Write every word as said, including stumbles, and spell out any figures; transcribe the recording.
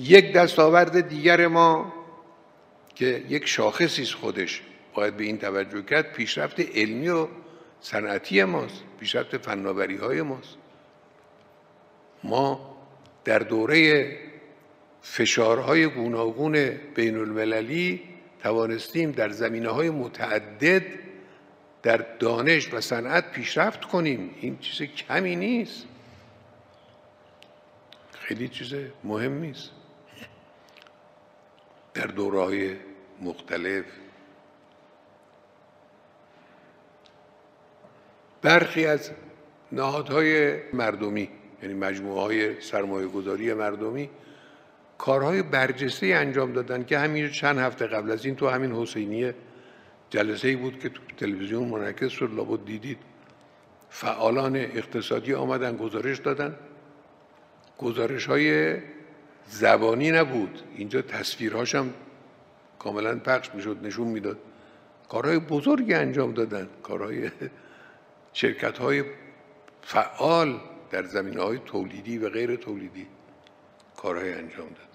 یک دستاورد دیگر ما که یک شاخصی است خودش باید به این توجه کرد، پیشرفت علمی و صنعتی ماست، پیشرفت فناوری های ماست. ما در دوره فشارهای گوناگون بین المللی توانستیم در زمینه‌های متعدد در دانش و صنعت پیشرفت کنیم. این چیز کمی نیست، خیلی چیز مهمی است. در دوره‌های مختلف برخی از نهادهای مردمی، یعنی مجموعه‌های سرمایه‌گذاری مردمی، کارهای برجسته انجام دادن که همین چند هفته قبل از این تو همین حسینیه جلسه‌ای بود که تو تلویزیون منعکس شد، لابد دیدید. فعالان اقتصادی آمدن گزارش دادن، گزارش‌های زبانی نبود، اینجا تصویرهاش هم کاملا پخش میشد، نشون میداد کارهای بزرگی انجام دادن، کارهای شرکت‌های فعال در زمینه‌های تولیدی و غیر تولیدی کارهای انجام دادن.